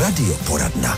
Radioporadna.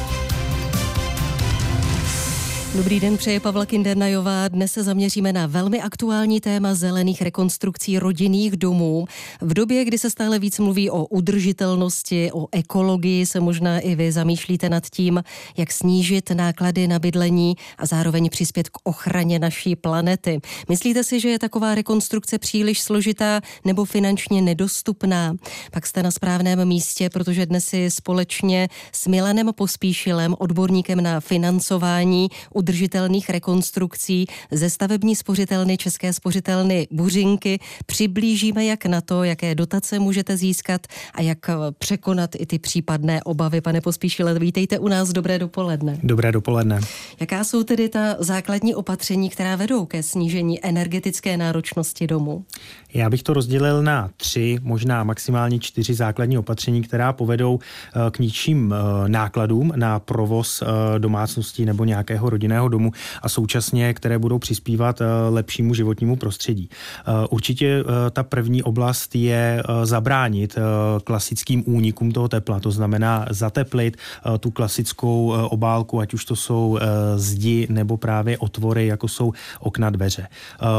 Dobrý den, přeje Pavla Kindernajová. Dnes se zaměříme na velmi aktuální téma zelených rekonstrukcí rodinných domů. V době, kdy se stále víc mluví o udržitelnosti, o ekologii, se možná i vy zamýšlíte nad tím, jak snížit náklady na bydlení a zároveň přispět k ochraně naší planety. Myslíte si, že je taková rekonstrukce příliš složitá nebo finančně nedostupná? Pak jste na správném místě, protože dnes si společně s Milanem Pospíšilem, odborníkem na financování udržitelných rekonstrukcí ze stavební spořitelny České spořitelny Buřinky přiblížíme jak na to, jaké dotace můžete získat a jak překonat i ty případné obavy. Pane Pospíšile, vítejte u nás, dobré dopoledne. Dobré dopoledne. Jaká jsou tedy ta základní opatření, která vedou ke snížení energetické náročnosti domu? Já bych to rozdělil na 3, možná maximálně 4 základní opatření, která povedou k nižším nákladům na provoz domácnosti nebo nějakého rodinného domu a současně, které budou přispívat lepšímu životnímu prostředí. Určitě ta první oblast je zabránit klasickým únikům toho tepla, to znamená zateplit tu klasickou obálku, ať už to jsou zdi nebo právě otvory, jako jsou okna, dveře.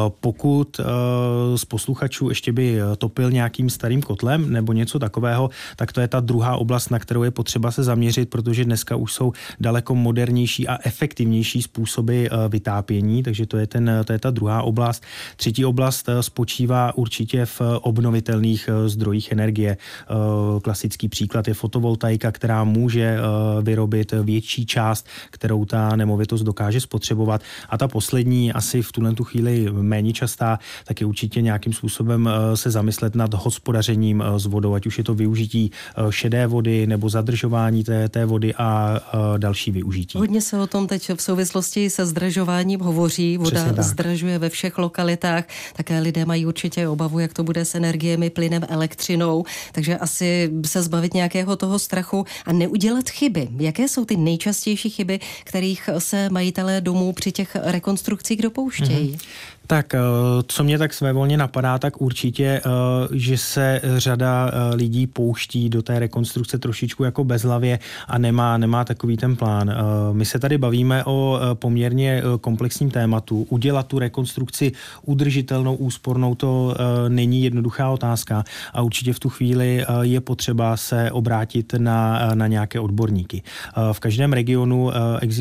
Pokud z posluchačů ještě by topil nějakým starým kotlem nebo něco takového, tak to je ta druhá oblast, na kterou je potřeba se zaměřit, protože dneska už jsou daleko modernější a efektivnější způsoby vytápění, takže to je ta druhá oblast. Třetí oblast spočívá určitě v obnovitelných zdrojích energie. Klasický příklad je fotovoltaika, která může vyrobit větší část, kterou ta nemovitost dokáže spotřebovat. A ta poslední, asi v tuhle chvíli méně častá, tak je určitě nějakým způsobem se zamyslet nad hospodařením s vodou, ať už je to využití šedé vody nebo zadržování té vody a další využití. Hodně se o tom teď v souvislosti se zdražováním hovoří. Voda zdražuje ve všech lokalitách. Také lidé mají určitě obavu, jak to bude s energiemi, plynem, elektřinou. Takže asi se zbavit nějakého toho strachu a neudělat chyby. Jaké jsou ty nejčastější chyby, kterých se majitelé domů při těch rekonstrukcích dopouštějí? Tak, co mě tak svévolně napadá, tak určitě, že se řada lidí pouští do té rekonstrukce trošičku jako bezhlavě a nemá takový ten plán. My se tady bavíme o poměrně komplexním tématu. Udělat tu rekonstrukci udržitelnou, úspornou, to není jednoduchá otázka a určitě v tu chvíli je potřeba se obrátit na nějaké odborníky. V každém regionu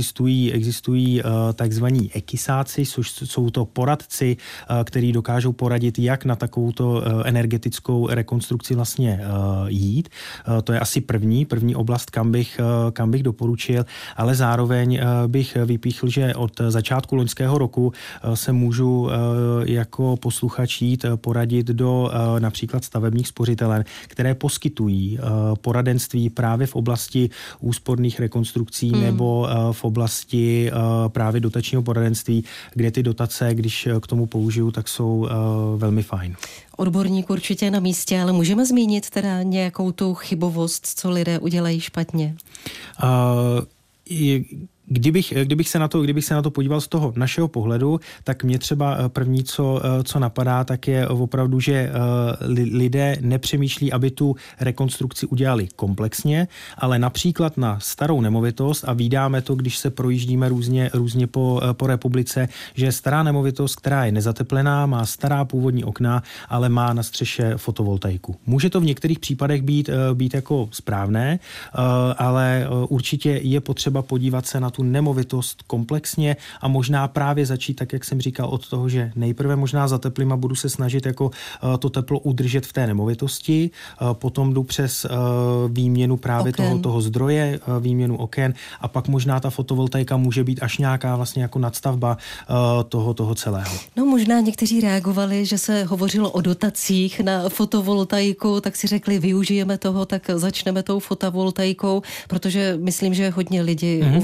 existují takzvaní ekisáci, což jsou to poradci, který dokážou poradit, jak na takovouto energetickou rekonstrukci vlastně jít. To je asi první oblast, kam bych doporučil, ale zároveň bych vypíchl, že od začátku loňského roku se můžu jako posluchač jít poradit do například stavebních spořitelen, které poskytují poradenství právě v oblasti úsporných rekonstrukcí nebo v oblasti právě dotačního poradenství, kde ty dotace, když k tomu použiju, tak jsou velmi fajn. Odborník určitě na místě, ale můžeme zmínit teda nějakou tu chybovost, co lidé udělají špatně? Kdybych se na to podíval z toho našeho pohledu, tak mě třeba první, co napadá, tak je opravdu, že lidé nepřemýšlí, aby tu rekonstrukci udělali komplexně, ale například na starou nemovitost, a vídáme to, když se projíždíme různě po republice, že stará nemovitost, která je nezateplená, má stará původní okna, ale má na střeše fotovoltaiku. Může to v některých případech být jako správné, ale určitě je potřeba podívat se na tu nemovitost komplexně a možná právě začít, tak jak jsem říkal, od toho, že nejprve možná zateplím a budu se snažit jako to teplo udržet v té nemovitosti, potom jdu přes výměnu právě toho zdroje, výměnu oken a pak možná ta fotovoltaika může být až nějaká vlastně jako nadstavba toho celého. No možná někteří reagovali, že se hovořilo o dotacích na fotovoltaiku, tak si řekli, využijeme toho, tak začneme tou fotovoltaikou, protože myslím, že hodně lidí uvažují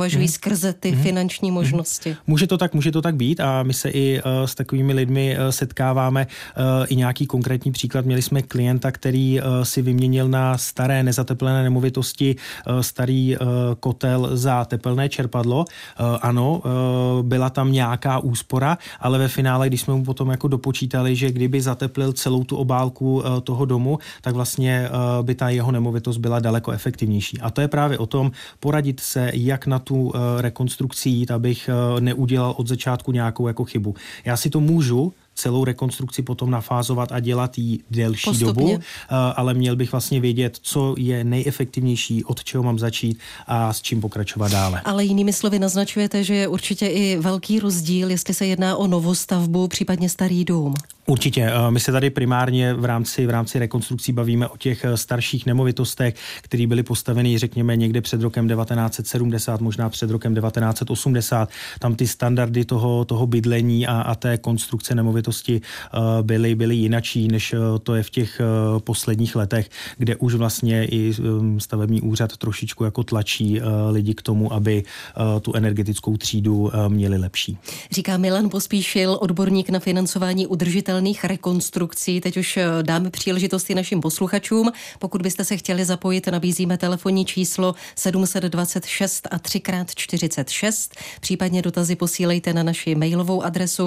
skrze ty finanční možnosti. Může to tak být a my se i s takovými lidmi setkáváme. I nějaký konkrétní příklad. Měli jsme klienta, který si vyměnil na staré nezateplené nemovitosti starý kotel za tepelné čerpadlo. Ano, byla tam nějaká úspora, ale ve finále, když jsme mu potom jako dopočítali, že kdyby zateplil celou tu obálku toho domu, tak vlastně by ta jeho nemovitost byla daleko efektivnější. A to je právě o tom poradit se, jak na tu rekonstrukci jít, abych neudělal od začátku nějakou jako chybu. Já si to můžu celou rekonstrukci potom nafázovat a dělat jí delší postupně dobu, ale měl bych vlastně vědět, co je nejefektivnější, od čeho mám začít a s čím pokračovat dále. Ale jinými slovy naznačujete, že je určitě i velký rozdíl, jestli se jedná o novostavbu, případně starý dům. Určitě. My se tady primárně v rámci rekonstrukcí bavíme o těch starších nemovitostech, které byly postaveny, řekněme, někde před rokem 1970, možná před rokem 1980. Tam ty standardy toho bydlení a té konstrukce nemovitosti byly jinačí, než to je v těch posledních letech, kde už vlastně i stavební úřad trošičku jako tlačí lidi k tomu, aby tu energetickou třídu měli lepší. Říká Milan Pospíšil, odborník na financování udržitelných rekonstrukcí. Teď už dáme příležitosti našim posluchačům. Pokud byste se chtěli zapojit, nabízíme telefonní číslo 726 a 3x46. Případně dotazy posílejte na naši mailovou adresu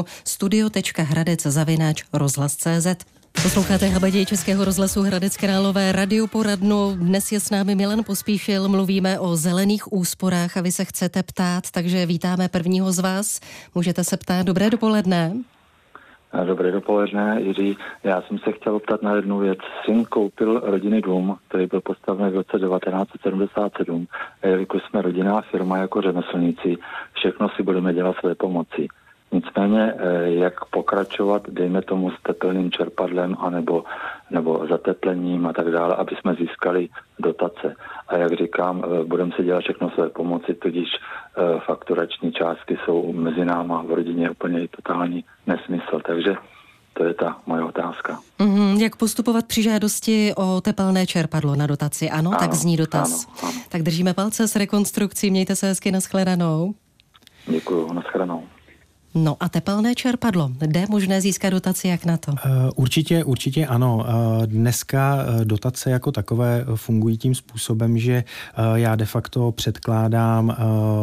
studio.hradec@rozhlas.cz. Posloucháte Habaděj Českého rozhlasu Hradec Králové radioporadnu. Dnes je s námi Milan Pospíšil, mluvíme o zelených úsporách a vy se chcete ptát, takže vítáme prvního z vás. Můžete se ptát. Dobré dopoledne. Dobré dopoledne, Jiří. Já jsem se chtěl ptat na jednu věc. Syn koupil rodinný dům, který byl postaven v roce 1977. A jelikož jsme rodinná firma jako řemeslníci, všechno si budeme dělat své pomoci. Nicméně, jak pokračovat, dejme tomu, s tepelným čerpadlem nebo zateplením a tak dále, aby jsme získali dotace. A jak říkám, budeme si dělat všechno své pomoci, tudíž fakturační částky jsou mezi náma v rodině úplně totální nesmysl. Takže to je ta moje otázka. Jak postupovat při žádosti o tepelné čerpadlo na dotaci? Ano, tak zní dotaz. Ano. Tak držíme palce s rekonstrukcí, mějte se hezky, nashledanou. Děkuju, nashledanou. No a tepelné čerpadlo, jde možné získat dotaci, jak na to? Určitě ano. Dneska dotace jako takové fungují tím způsobem, že já de facto předkládám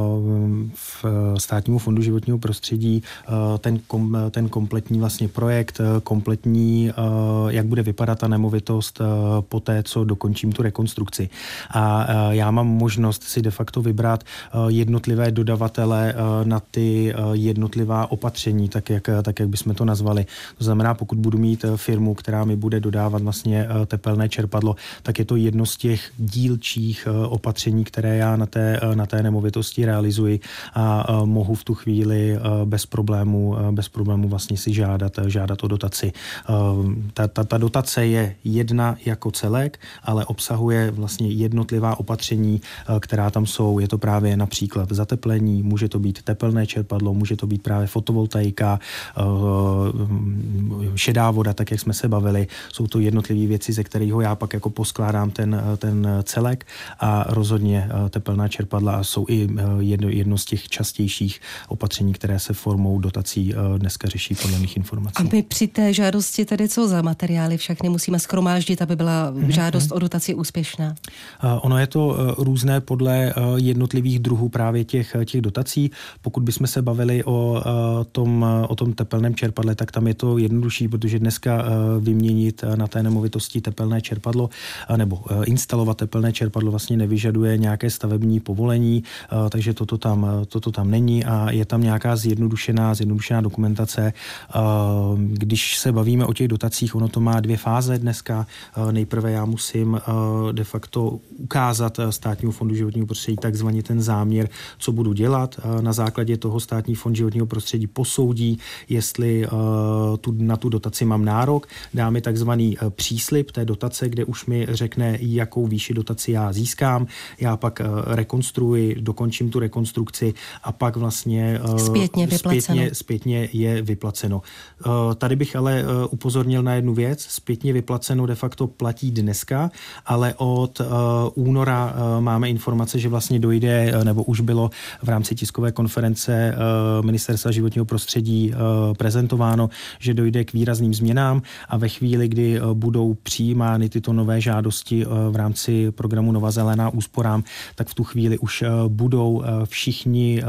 v Státnímu fondu životního prostředí ten kompletní vlastně projekt, kompletní, jak bude vypadat ta nemovitost po té, co dokončím tu rekonstrukci. A já mám možnost si de facto vybrat jednotlivé dodavatele na ty jednotlivá opatření, tak jak bychom to nazvali. To znamená, pokud budu mít firmu, která mi bude dodávat vlastně tepelné čerpadlo, tak je to jedno z těch dílčích opatření, které já na té nemovitosti realizuji a mohu v tu chvíli bez problému vlastně si žádat o dotaci. Ta dotace je jedna jako celek, ale obsahuje vlastně jednotlivá opatření, která tam jsou. Je to právě například zateplení, může to být tepelné čerpadlo, může to být právě fotovoltaika, šedá voda, tak jak jsme se bavili. Jsou to jednotlivé věci, ze kterého já pak jako poskládám ten celek a rozhodně tepelná čerpadla jsou i jedno z těch častějších opatření, které se formou dotací dneska řeší podle mých informací. A my při té žádosti tedy co za materiály však nemusíme shromáždit, aby byla žádost o dotaci úspěšná? Ono je to různé podle jednotlivých druhů právě těch dotací. Pokud bychom se bavili o tom tepelném čerpadle, tak tam je to jednodušší, protože dneska vyměnit na té nemovitosti tepelné čerpadlo nebo instalovat tepelné čerpadlo vlastně nevyžaduje nějaké stavební povolení, takže toto tam není a je tam nějaká zjednodušená dokumentace. Když se bavíme o těch dotacích, ono to má 2 fáze dneska. Nejprve já musím de facto ukázat Státnímu fondu životního prostředí takzvaně ten záměr, co budu dělat. Na základě toho Státní fond životního prostředí prostředí posoudí, jestli na tu dotaci mám nárok, dá mi takzvaný příslib té dotace, kde už mi řekne, jakou výši dotaci já získám, já pak rekonstruuji, dokončím tu rekonstrukci a pak vlastně zpětně je vyplaceno. Tady bych ale upozornil na jednu věc, zpětně vyplaceno de facto platí dneska, ale od února máme informace, že vlastně dojde, nebo už bylo v rámci tiskové konference Ministerstva životního prostředí prezentováno, že dojde k výrazným změnám a ve chvíli, kdy budou přijímány tyto nové žádosti v rámci programu Nová zelená úsporám, tak v tu chvíli už budou všichni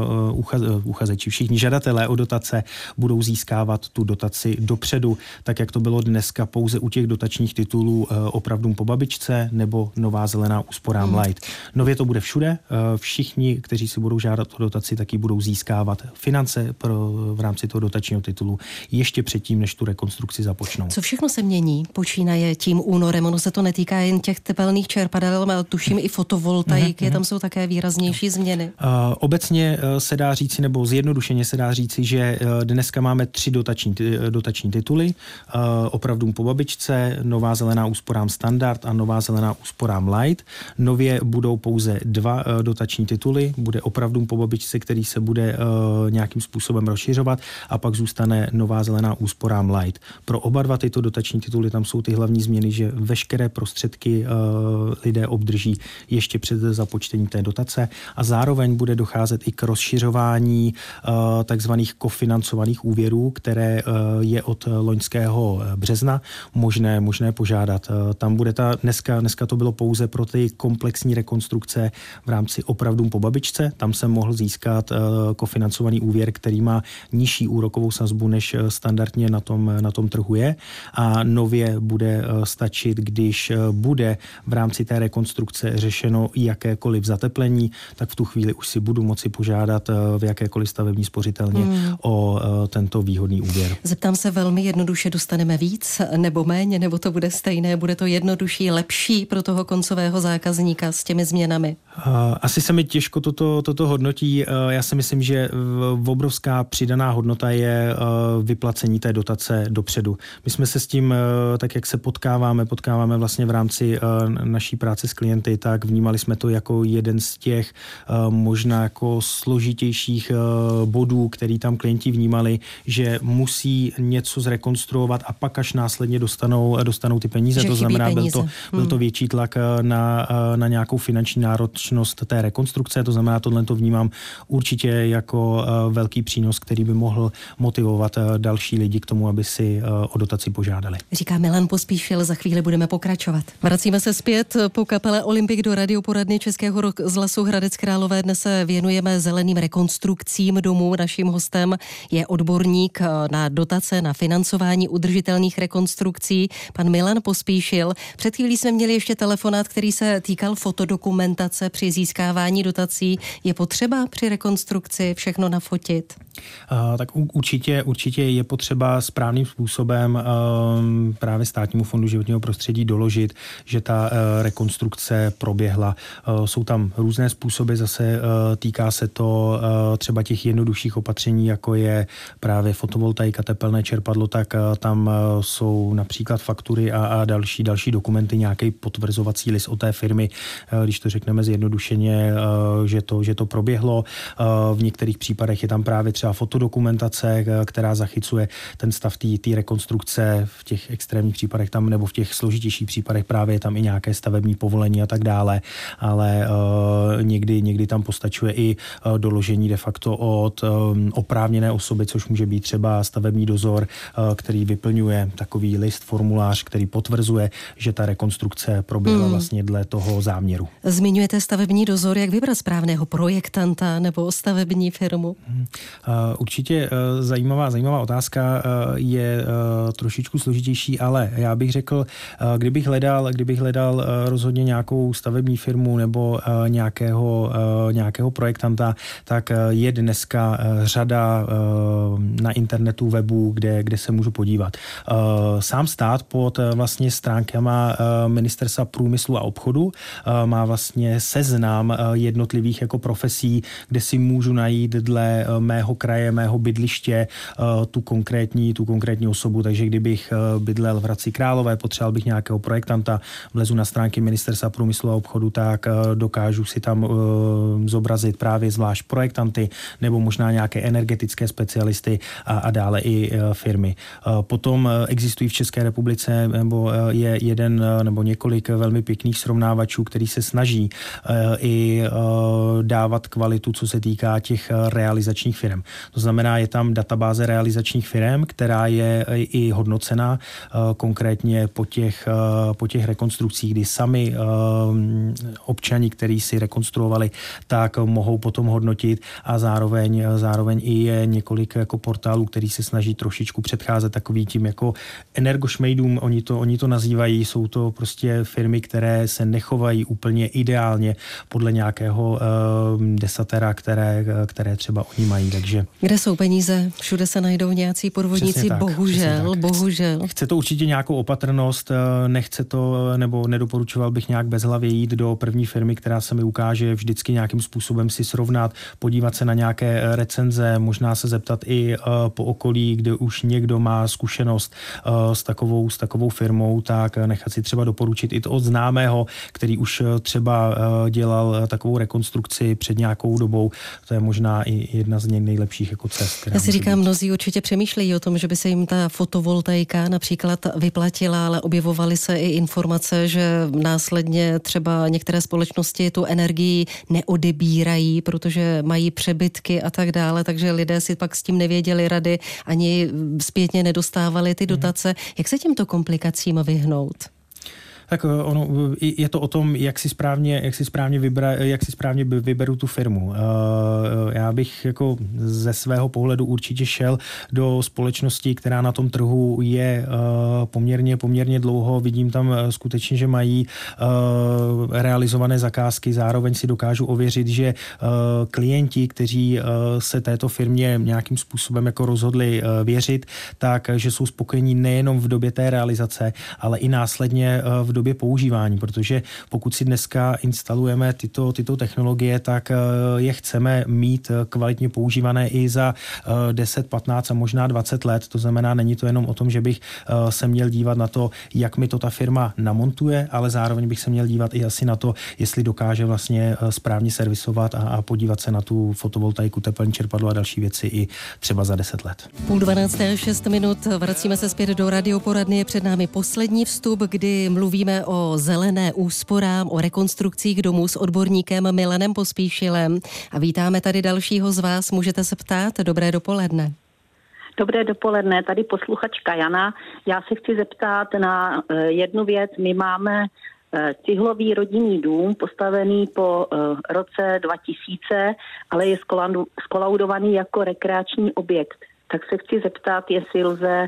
uchazeči, všichni žadatelé o dotace budou získávat tu dotaci dopředu, tak jak to bylo dneska pouze u těch dotačních titulů Opravdům po babičce nebo Nová zelená úsporám Light. Nově to bude všude. Všichni, kteří si budou žádat o dotaci, taky budou získávat finance v rámci toho dotačního titulu ještě předtím, než tu rekonstrukci započnou. Co všechno se mění? Počínaje tím únorem. Ono se to netýká jen těch tepelných čerpadel, ale tuším i fotovoltaiky, tam jsou také výraznější změny. Obecně se dá říci, nebo zjednodušeně se dá říci, že dneska máme 3 dotační tituly. Opravdům po babičce, Nová zelená úsporám standard a Nová zelená úsporám light. Nově budou pouze 2 dotační tituly. Bude Opravdům po babičce, který se bude nějakým způsobem rozšiřovat a pak zůstane Nová zelená úsporám light. Pro oba 2 tyto dotační tituly tam jsou ty hlavní změny, že veškeré prostředky lidé obdrží ještě před započtením té dotace a zároveň bude docházet i k rozšiřování takzvaných kofinancovaných úvěrů, které je od loňského března možné požádat. Tam bude dneska to bylo pouze pro ty komplexní rekonstrukce v rámci Opravdům po babičce. Tam jsem mohl získat kofinancovaný úvěr, který má nižší úrokovou sazbu, než standardně na tom trhu je. A nově bude stačit, když bude v rámci té rekonstrukce řešeno jakékoliv zateplení, tak v tu chvíli už si budu moci požádat v jakékoliv stavební spořitelně o tento výhodný úvěr. Zeptám se velmi jednoduše, dostaneme víc nebo méně, nebo to bude stejné, bude to jednodušší, lepší pro toho koncového zákazníka s těmi změnami? Asi se mi těžko toto hodnotí. Já si myslím, že obrovská přidaná hodnota je vyplacení té dotace dopředu. My jsme se s tím, tak jak se potkáváme vlastně v rámci naší práce s klienty, tak vnímali jsme to jako jeden z těch možná jako složitějších bodů, který tam klienti vnímali, že musí něco zrekonstruovat a pak až následně dostanou ty peníze. To znamená, byl to větší tlak na nějakou finanční náročnost té rekonstrukce. To znamená, tohle to vnímám určitě jako velký přínos, který by mohl motivovat další lidi k tomu, aby si o dotaci požádali. Říká Milan Pospíšil, za chvíli budeme pokračovat. Vracíme se zpět po kapele Olympik do radioporadny Českého rozhlasu Hradec Králové. Dnes se věnujeme zeleným rekonstrukcím domů. Naším hostem je odborník na dotace, na financování udržitelných rekonstrukcí, pan Milan Pospíšil. Před chvílí jsme měli ještě telefonát, který se týkal fotodokumentace při získávání dotací. Je potřeba při rekonstrukci všechno nafotit? Tak určitě je potřeba správným způsobem právě Státnímu fondu životního prostředí doložit, že ta rekonstrukce proběhla. Jsou tam různé způsoby, zase týká se to třeba těch jednodušších opatření, jako je právě fotovoltaika, tepelné čerpadlo, tak tam jsou například faktury a další dokumenty, nějaký potvrzovací list od té firmy, když to řekneme zjednodušeně, že to proběhlo. V některých případech je tam právě třeba fotodokumentace, která zachycuje ten stav té rekonstrukce. V těch extrémních případech tam, nebo v těch složitějších případech právě je tam i nějaké stavební povolení a tak dále, ale někdy tam postačuje i doložení de facto od oprávněné osoby, což může být třeba stavební dozor, který vyplňuje takový list, formulář, který potvrzuje, že ta rekonstrukce proběhla vlastně dle toho záměru. Zmiňujete stavební dozor, jak vybrat správného projektanta nebo stavební firmu? Určitě zajímavá otázka, je trošičku složitější, ale já bych řekl, kdybych hledal rozhodně nějakou stavební firmu nebo nějakého projektanta, tak je dneska řada na internetu webů, kde se můžu podívat. Sám stát pod vlastně stránkama Ministerstva průmyslu a obchodu má vlastně seznam jednotlivých jako profesí, kde si můžu najít dle mého kraje, mého bydliště tu konkrétní osobu. Takže kdybych bydlel v Hradci Králové, potřeboval bych nějakého projektanta, vlezu na stránky Ministerstva průmyslu a obchodu, tak dokážu si tam zobrazit právě zvlášť projektanty nebo možná nějaké energetické specialisty a dále i firmy. Potom existují v České republice nebo je jeden nebo několik velmi pěkných srovnávačů, který se snaží i dávat kvalitu, co se týká těch realizačních firm. To znamená, je tam databáze realizačních firm, která je i hodnocena konkrétně po těch rekonstrukcích, kdy sami občani, kteří si rekonstruovali, tak mohou potom hodnotit a zároveň i je několik jako portálů, který se snaží trošičku předcházet takový tím jako energošmejdům, oni to nazývají, jsou to prostě firmy, které se nechovají úplně ideálně podle nějakého desatera, které třeba oni mají. Takže kde jsou peníze? Všude se najdou nějací podvodníci, bohužel. Chce to určitě nějakou opatrnost, nechce to, nebo nedoporučoval bych nějak bezhlavě jít do první firmy, která se mi ukáže, vždycky nějakým způsobem si srovnat, podívat se na nějaké recenze, možná se zeptat i po okolí, kde už někdo má zkušenost s takovou firmou, tak nechat si třeba doporučit i to od známého, který už třeba dělal takovou rekonstrukci před nějakou dobou. To je možná i jedna z nejlepších jako cest. Já si říkám, mnozí určitě přemýšlejí o tom, že by se jim ta fotovoltaika například vyplatila, ale objevovaly se i informace, že následně třeba některé společnosti tu energii neodebírají, protože mají přebytky a tak dále, takže lidé si pak s tím nevěděli rady, ani zpětně nedostávali ty dotace. Jak se těmto komplikacím vyhnout? Tak ono, je to o tom, jak si správně vyberu tu firmu. Já bych jako ze svého pohledu určitě šel do společnosti, která na tom trhu je poměrně dlouho. Vidím tam skutečně, že mají realizované zakázky. Zároveň si dokážu ověřit, že klienti, kteří se této firmě nějakým způsobem jako rozhodli věřit, tak, že jsou spokojení nejenom v době té realizace, ale i následně v době používání, protože pokud si dneska instalujeme tyto technologie, tak je chceme mít kvalitně používané i za 10, 15 a možná 20 let. To znamená, není to jenom o tom, že bych se měl dívat na to, jak mi to ta firma namontuje, ale zároveň bych se měl dívat i asi na to, jestli dokáže vlastně správně servisovat a podívat se na tu fotovoltaiku, tepelné čerpadlo a další věci i třeba za 10 let. 11:30 a 6 minut. Vracíme se zpět do radioporadny. Je před námi poslední vstup, kdy mluvíme o zelené úsporám, o rekonstrukcích domů s odborníkem Milanem Pospíšilem. A vítáme tady dalšího z vás. Můžete se ptát. Dobré dopoledne. Dobré dopoledne, tady posluchačka Jana. Já se chci zeptat na jednu věc. My máme cihlový rodinný dům postavený po roce 2000, ale je skolaudovaný jako rekreační objekt. Tak se chci zeptat, jestli lze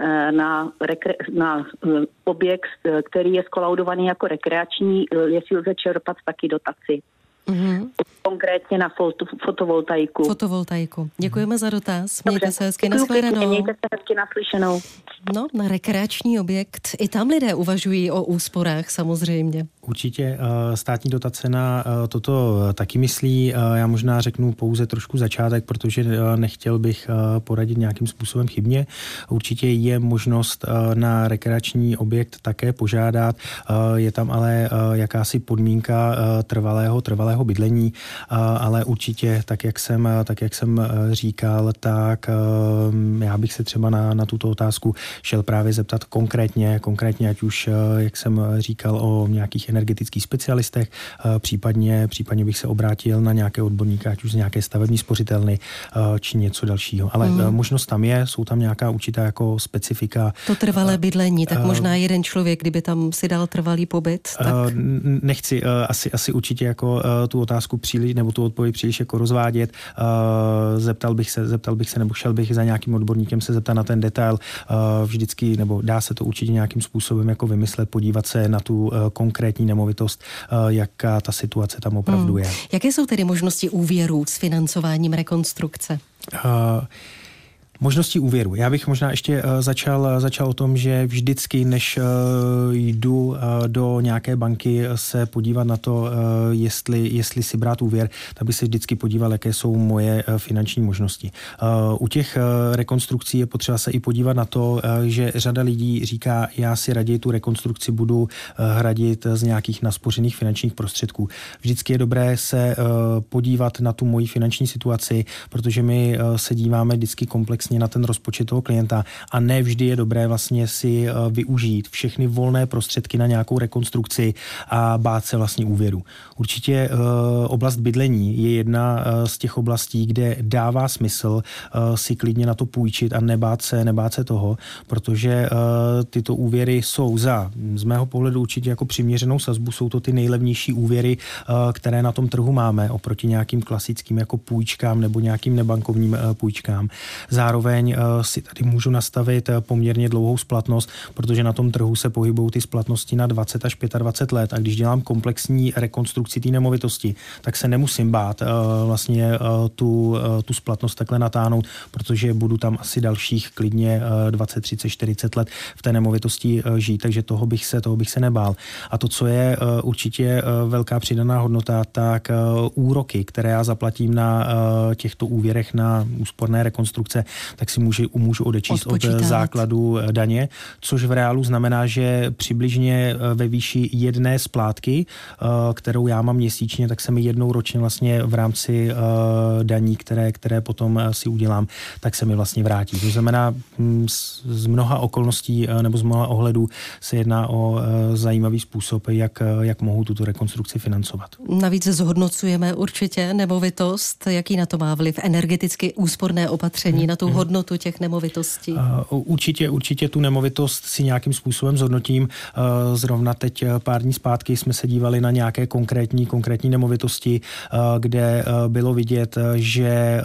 na objekt, který je skolaudovaný jako rekreační, jestli lze čerpat taky dotaci. Mm-hmm. Konkrétně na fotovoltaiku. Děkujeme za dotaz. Mějte se hezky, nashledanou. Mějte se hezky, naslyšenou. No, na rekreační objekt. I tam lidé uvažují o úsporách samozřejmě. Určitě státní dotace na toto taky myslí. Já možná řeknu pouze trošku začátek, protože nechtěl bych poradit nějakým způsobem chybně. Určitě je možnost na rekreační objekt také požádat. Je tam ale jakási podmínka trvalého bydlení, ale určitě, tak jak jsem říkal, tak já bych se třeba na tuto otázku šel právě zeptat konkrétně, ať už, jak jsem říkal, o nějakých energetických specialistech, případně bych se obrátil na nějaké odborníka, ať už z nějaké stavební spořitelny, či něco dalšího. Ale možnost tam je, jsou tam nějaká určitá jako specifika. To trvalé bydlení, tak možná jeden člověk, kdyby tam si dal trvalý pobyt, tak... Nechci asi určitě jako tu otázku příliš, nebo tu odpověď příliš jako rozvádět. Zeptal bych se, nebo šel bych za nějakým odborníkem se zeptat na ten detail. Vždycky, nebo dá se to určitě nějakým způsobem jako vymyslet, podívat se na tu konkrétní nemovitost, jaká ta situace tam opravdu je. Jaké jsou tedy možnosti úvěrů s financováním rekonstrukce? Možnosti úvěru. Já bych možná ještě začal o tom, že vždycky, než jdu do nějaké banky se podívat na to, jestli si brát úvěr, tak bych se vždycky podíval, jaké jsou moje finanční možnosti. U těch rekonstrukcí je potřeba se i podívat na to, že řada lidí říká, já si raději tu rekonstrukci budu hradit z nějakých naspořených finančních prostředků. Vždycky je dobré se podívat na tu moji finanční situaci, protože my se díváme vždycky komplexně na ten rozpočet toho klienta a ne vždy je dobré vlastně si využít všechny volné prostředky na nějakou rekonstrukci a bát se vlastně úvěru. Určitě oblast bydlení je jedna z těch oblastí, kde dává smysl si klidně na to půjčit a nebát se toho, protože tyto úvěry jsou z mého pohledu určitě jako přiměřenou sazbu, jsou to ty nejlevnější úvěry, které na tom trhu máme oproti nějakým klasickým jako půjčkám nebo nějakým nebankovním půjčkám. Zároveň si tady můžu nastavit poměrně dlouhou splatnost, protože na tom trhu se pohybují ty splatnosti na 20 až 25 let a když dělám komplexní rekonstrukci té nemovitosti, tak se nemusím bát vlastně tu splatnost takhle natáhnout, protože budu tam asi dalších klidně 20, 30, 40 let v té nemovitosti žít, takže toho bych se nebál. A to, co je určitě velká přidaná hodnota, tak úroky, které já zaplatím na těchto úvěrech na úsporné rekonstrukce, tak si můžu odečíst od základu daně, což v reálu znamená, že přibližně ve výši jedné splátky, kterou já mám měsíčně, tak se mi jednou ročně vlastně v rámci daní, které potom si udělám, tak se mi vlastně vrátí. To znamená, z mnoha okolností nebo z mnoha ohledů se jedná o zajímavý způsob, jak mohu tuto rekonstrukci financovat. Navíc zhodnocujeme určitě nemovitost, jaký na to má vliv energeticky úsporné opatření na tu hodnotu těch nemovitostí. Určitě tu nemovitost si nějakým způsobem zhodnotím. Zrovna teď pár dní zpátky jsme se dívali na nějaké konkrétní nemovitosti, kde bylo vidět, že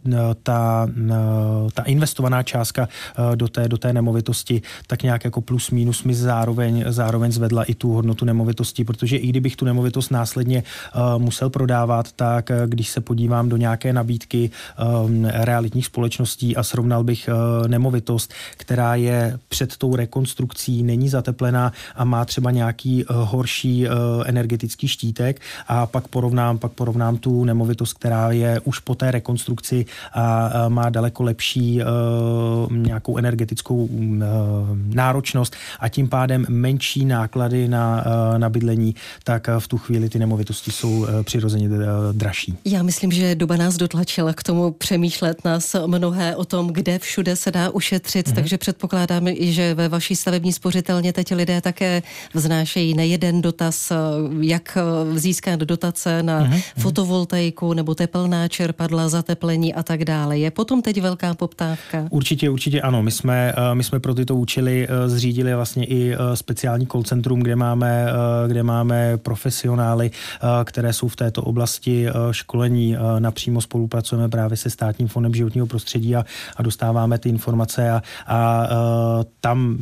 ta investovaná částka do té nemovitosti tak nějak jako plus minus mi zároveň zvedla i tu hodnotu nemovitosti, protože i kdybych tu nemovitost následně musel prodávat, tak když se podívám do nějaké nabídky realitních společností a srovnal bych nemovitost, která je před tou rekonstrukcí, není zateplená a má třeba nějaký horší energetický štítek a pak porovnám tu nemovitost, která je už po té rekonstrukci a má daleko lepší nějakou energetickou náročnost a tím pádem menší náklady na bydlení, tak v tu chvíli ty nemovitosti jsou přirozeně dražší. Já myslím, že doba nás dotlačila k tomu přemýšlet nás mnohé o tom, kde všude se dá ušetřit, takže předpokládám, že ve vaší stavební spořitelně teď lidé také vznášejí nejeden dotaz, jak získat dotace na fotovoltaiku nebo tepelná čerpadla, zateplení a tak dále. Je potom teď velká poptávka? Určitě ano. My jsme pro tyto účely zřídili vlastně i speciální call centrum, kde máme profesionály, které jsou v této oblasti školení. Napřímo spolupracujeme právě se Státním fondem životního prostředí a dostáváme ty informace a tam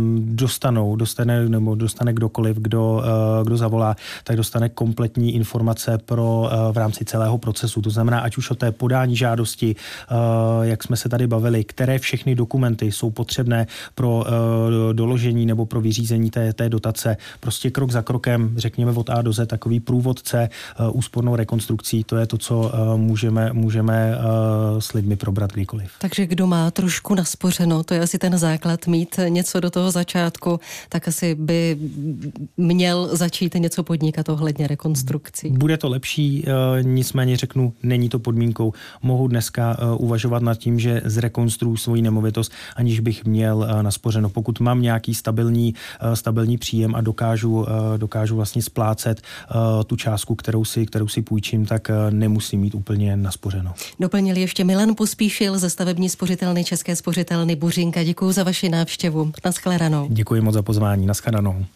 dostane kdokoliv, kdo zavolá, tak dostane kompletní informace v rámci celého procesu. To znamená, ať už o té podání žádosti, jak jsme se tady bavili, které všechny dokumenty jsou potřebné pro doložení nebo pro vyřízení té dotace. Prostě krok za krokem, řekněme od A do Z, takový průvodce úspornou rekonstrukcí, to je to, co můžeme s lidmi probrat kdykoliv. Takže kdo má trošku naspořeno, to je asi ten základ, mít něco do toho začátku, tak asi by měl začít něco podnikat ohledně rekonstrukcí. Bude to lepší, nicméně řeknu, není to podmínkou. Mohu dneska uvažovat nad tím, že zrekonstruuji svoji nemovitost, aniž bych měl naspořeno. Pokud mám nějaký stabilní příjem a dokážu vlastně splácet tu částku, kterou si půjčím, tak nemusím mít úplně naspořeno. Doplnil ještě Milan Pospíšil ze stavební spořitelny České spořitelny Buřinka. Děkuji za vaši návštěvu. Naschledanou. Děkuji moc za pozvání. Naschledanou.